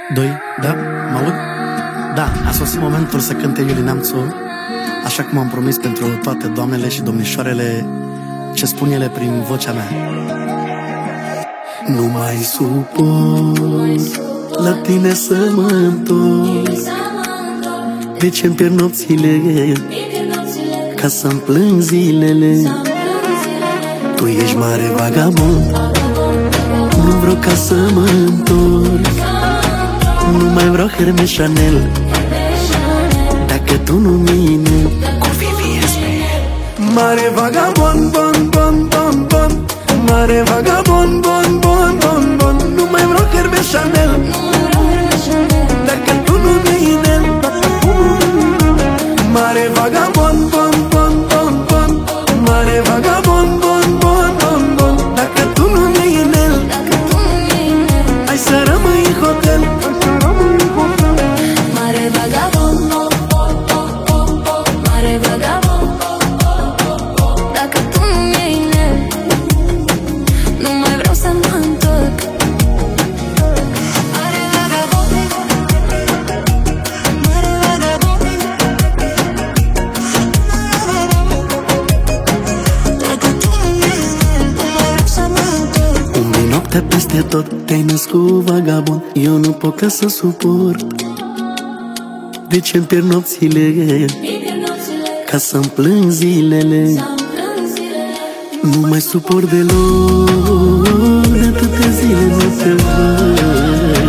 2, da? Mă aud? Da, a sosit momentul să cânte Iulie Neamțu, așa cum am promis, pentru toate doamnele și domnișoarele ce spun ele prin vocea mea. Nu mai suport la tine să mă întorc, de ce-mi pierd nopțile ca să-mi plâng zilele. Tu ești mare vagabond, nu vreau ca să mă întorc, nu mai vreau Hermes Chanel, dacă tu nu mine cu Vivienne. Mare vagabond, bon, bon, bon, bon, mare vagabond, bon, bon, bon, bon, nu mai vreau Hermes Chanel, dacă tu nu mine. Mare vagabond, bon, bon, bon, bon, mare vagabond, bon, bon, bon, bon, dacă tu nu mine, hai să rămâi în hotel. Mare vagabond, mare vagabond, dacă tu nu mine, nu mai vreau să mă întorc. Mare vagabond, mare vagabond, dacă tu nu mine, nu mai vreau să mă întorc. Umbi noaptea peste tot, te-ai născut vagabond, eu nu pot ca să suport, de ce-mi pierd nopțile ca să-mi plâng zilele. Nu mai suport deloc, de atâtea zile nu te văd.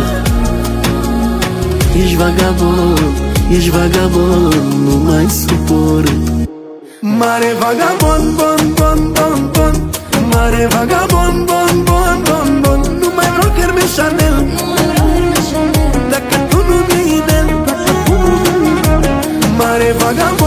Ești vagabond, ești vagabond, nu mai suport. Mare vagabond, bon, bon, bon, bon, mare vagabond, bon, bon, bon, bon, nu mai vreau Hermes Chanel, dacă tu nu mine. Mare vagabond.